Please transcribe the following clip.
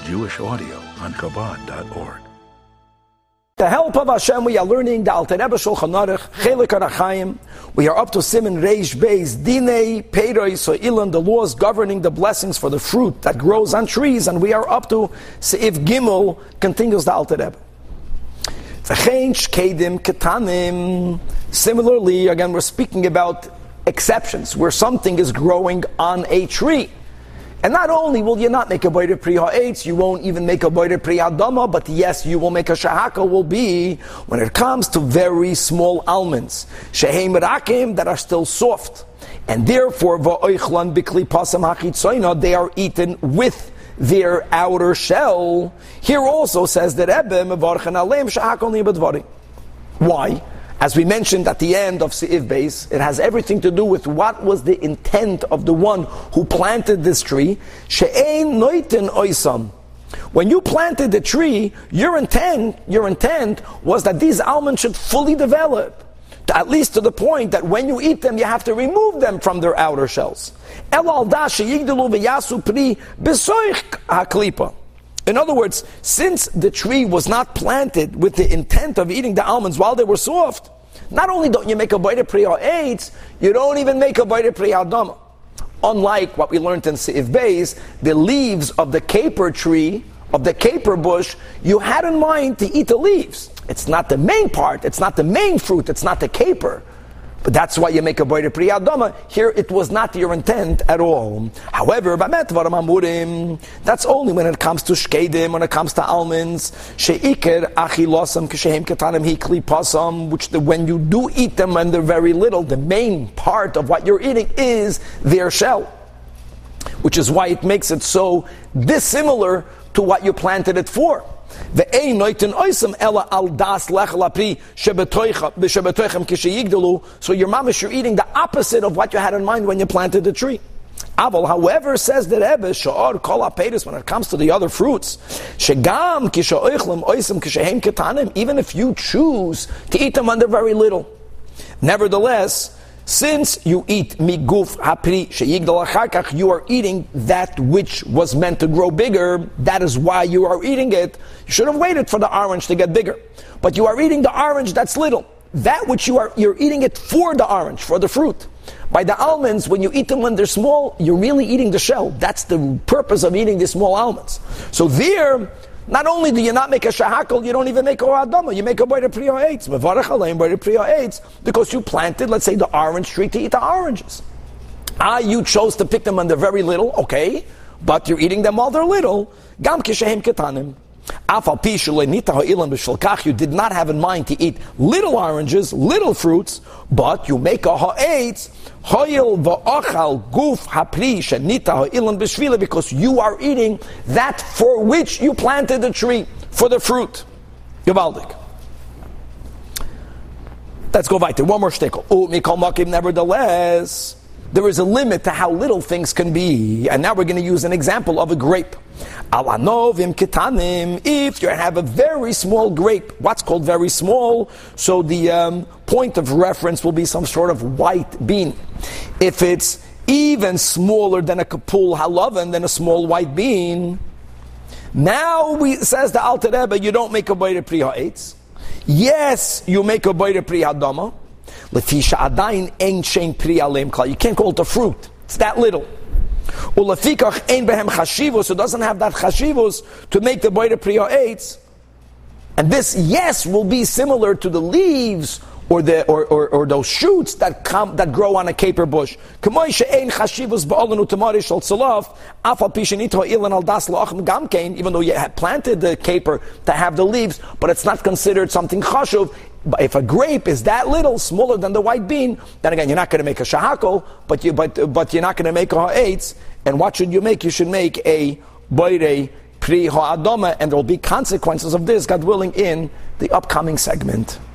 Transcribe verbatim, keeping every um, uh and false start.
Jewish audio on Chabad dot org. The help of Hashem, we are learning the Alter Rebbe Shulchan Aruch, Chelik Arachayim. We are up to Siman Reish Beis, Dinei, Peiroi, So'ilan, the laws governing the blessings for the fruit that grows on trees, and we are up to Seif Gimel, continues the Alter Rebbe. V'chein shkedim ketanim. Similarly, again, we're speaking about exceptions, where something is growing on a tree. And not only will you not make a boider pri ha'etz, you won't even make a boider pri ha'adama, but yes, you will make a shahaka, will be when it comes to very small almonds, shehem rakim, that are still soft. And therefore, va'oichlan bikli pasam hachitzoina, they are eaten with their outer shell. Here also says that Rebbe mevarchen aleim shahaka li b'dvarim. Why? As we mentioned at the end of Seif Beis, it has everything to do with what was the intent of the one who planted this tree. She'ein noiten oisam. When you planted the tree, your intent, your intent was that these almonds should fully develop, at least to the point that when you eat them, you have to remove them from their outer shells. El alda sheyigdelu v'yasu pri b'soich haklipa. In other words, since the tree was not planted with the intent of eating the almonds while they were soft, not only don't you make a boider pri ha'etz, you don't even make a boider pri ha'adama. Unlike what we learned in Seif Beis, the leaves of the caper tree, of the caper bush, you had in mind to eat the leaves. It's not the main part, it's not the main fruit, it's not the caper. But that's why you make a boider pri ha'adama. Here it was not your intent at all. However, that's only when it comes to shkedim, when it comes to almonds, she'iker achilosam k'shehem ketanim hikli pasam, which the, when you do eat them when they're very little, the main part of what you're eating is their shell. Which is why it makes it so dissimilar to what you planted it for. So your mamish, you're eating the opposite of what you had in mind when you planted the tree. Aval, however, says the Rebbe, sha'or kol ha'peiros, when it comes to the other fruits, shegam kisha-oichlem oisem kishehem ketanim, even if you choose to eat them when they're very little. Nevertheless, since you eat miguf hapri sheyigdal acharkach, you are eating that which was meant to grow bigger. That is why you are eating it. You should have waited for the orange to get bigger, but you are eating the orange that's little. That which you are, you're eating it for the orange, for the fruit. By the almonds, when you eat them when they're small, you're really eating the shell. That's the purpose of eating the small almonds. So there, not only do you not make a shahakal, you don't even make a adama. You make a boider pri ha'etz, mevarach aleim boider pri ha'etz, because you planted, let's say, the orange tree to eat the oranges. Ah, you chose to pick them when they're very little, okay, but you're eating them while they're little. Gam kishehem ketanim. You did not have in mind to eat little oranges, little fruits, but you make a ha'etz, because you are eating that for which you planted the tree, for the fruit. Gewaldig. Let's go weiter. One more shtickle. Nevertheless, there is a limit to how little things can be. And now we're going to use an example of a grape. If you have a very small grape, what's called very small? So the um, point of reference will be some sort of white bean. If it's even smaller than a kapul halavan, than a small white bean, now we, says the Alter Rebbe, you don't make a boider pri ha'etz. Yes, you make a boider pri ha'adama. Lefisha adayin ein shein pri aleim kal. You can't call it a fruit. It's that little. Ulefikach ein behem chashivus. It doesn't have that chashivus to make the boider pri ha'etz. And this, yes, will be similar to the leaves or the or, or, or those shoots that come that grow on a caper bush. Even though you had planted the caper to have the leaves, but it's not considered something chashuv. But if a grape is that little, smaller than the white bean, then again, you're not going to make a shahakol, but you but but you're not going to make a ha'etz. And what should you make? You should make a boirei pri ha'adama, and there will be consequences of this, God willing, in the upcoming segment.